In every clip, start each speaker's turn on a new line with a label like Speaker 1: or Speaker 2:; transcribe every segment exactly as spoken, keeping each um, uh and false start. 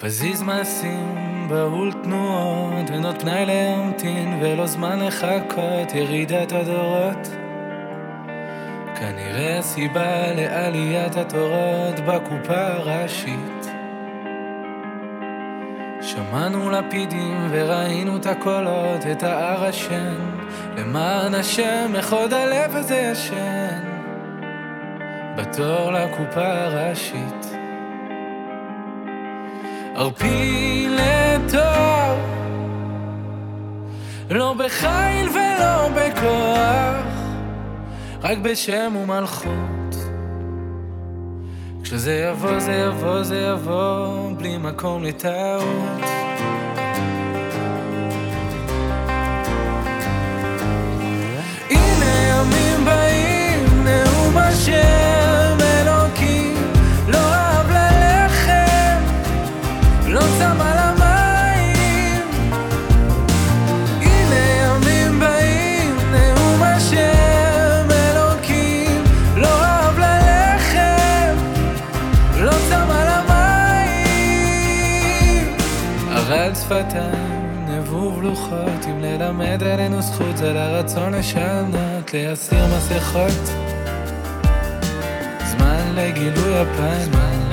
Speaker 1: פזיז מעשים, בהול תנועות, ונות פנאי להמתין ולא זמן לחכות. ירידת הדורות כנראה הסיבה לעליית התורות בקופה הראשית. שמענו לפידים וראינו את הקולות, את ההר השן, למען השם אחד הלב הזה ישן בתור לקופה הראשית. ערפיל לטוב, לא בחיל ולא בכוח, רק בשם ומלכות. כשזה יבוא זה יבוא זה יבוא, בלי מקום לטעות. הנה ימים באים, נאום השם אלוקים, לא אהב ללחם, לא צם על המים. הנה ימים באים, נאום השם אלוקים, לא אהב ללחם, לא צם על המים. ארד שפתיים, נבוב לוחות, אם ללמד עלינו זכות, זה לרצון לשנות, להסיר מסכות. זמן לגילוי הפיים,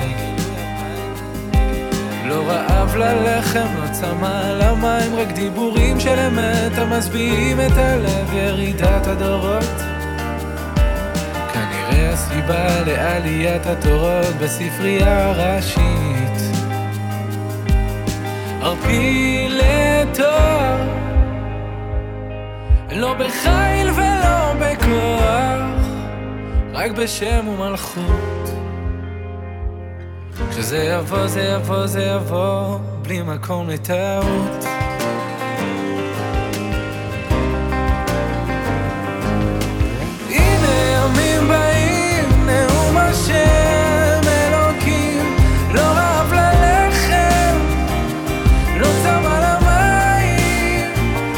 Speaker 1: לא רעב ללחם, לא צמא על המים, רק דיבורים של אמת המשביעים את הלב. ירידת הדורות כנראה הסיבה לעליית התורות בספרייה הראשית. ערפיל לטוב, לא בחיל ולא בכוח, רק בשם ומלכות. כשזה יבוא זה יבוא זה יבוא, בלי מקום לטעות. הנה ימים באים, נאום השם אלוקים, לא רעב ללחם, לא צם על המים.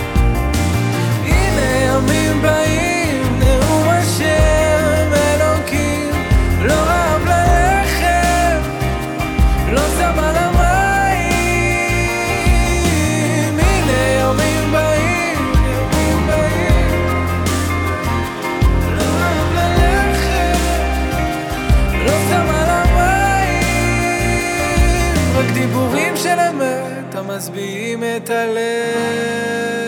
Speaker 1: הנה ימים באים, נאום השם אלוקים, לא רעב ללחם, לא צם על המים. הנה ימים באים, ימים באים, לא רעב ללחם, לא צם על המים, רק דיבורים של אמת המשביעים את הלב.